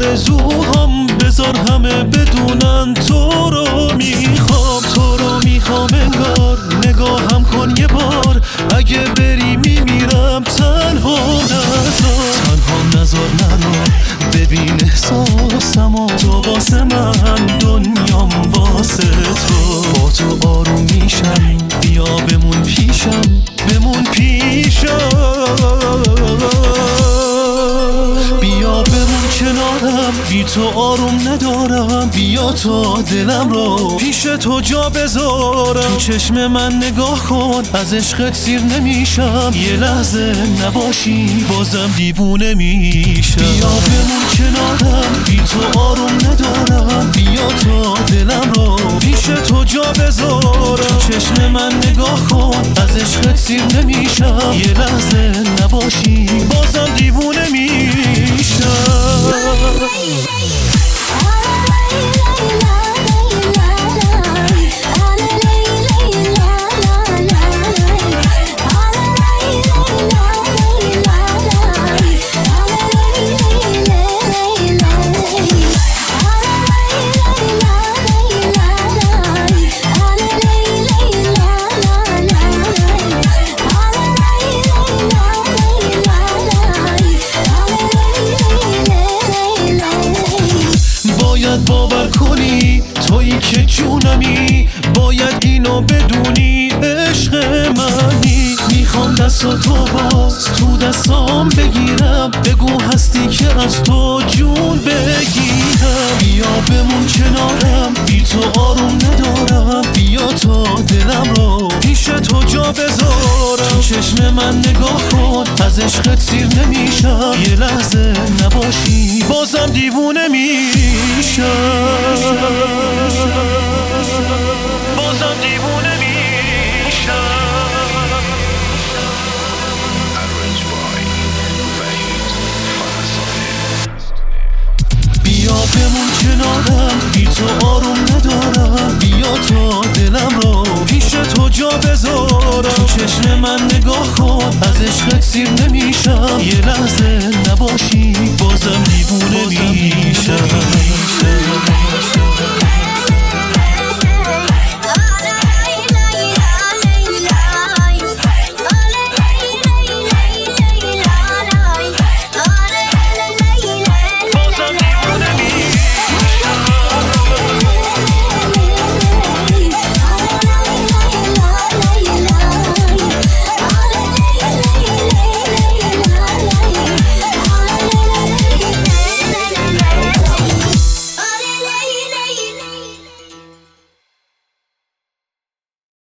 آرزوهام بذار همه بدونن تو رو میخوام، تو رو میخوام انگار. نگاهم کن یه بار، اگه بری میمیرم تنها نذار نرو. ببین احساسمو، تو واسه من دنیام واسه تو. با تو آروم میشم، بیا بمون پیشم، بمون پیشم، بیا بمون کنارم. بی تو آروم ندارم، بیا تا دلم رو پیش تو جا بذارم. تو چشم من نگاه کن، از عشقت سیر نمیشم. یه لحظه نباشی بازم دیوونه میشم. بیا بمون کنارم، بی تو آروم ندارم، بیا تا دلم رو پیش تو جا بذارم. تو چشم من نگاه کن، از عشقت سیر نمیشم. یه لحظه نباشی بازم دیوونه میشم. باید باور کنی تویی که جونمی، باید اینو بدونی عشق منی. میخوام دست تو باز تو دستام بگیرم، بگو هستی که از تو جون بگیرم. بیا بمون کنارم، بی تو آروم ندارم، بیا تا دلم رو پیش تو جا بذارم. تو چشم من نگاه کن، از عشقت سیر نمیشم. یه لحظه نباشی بازم دیوونه میشم، بازم دیوونه میشم. بیا بمون کنارم، بی تو آروم ندارم، بیا تا دلم رو پیش تو جا بذارم. تو چشم من نگاه کن، از عشقت سیر نمیشم. یه لحظه نباشی بازم دیوونه میشم.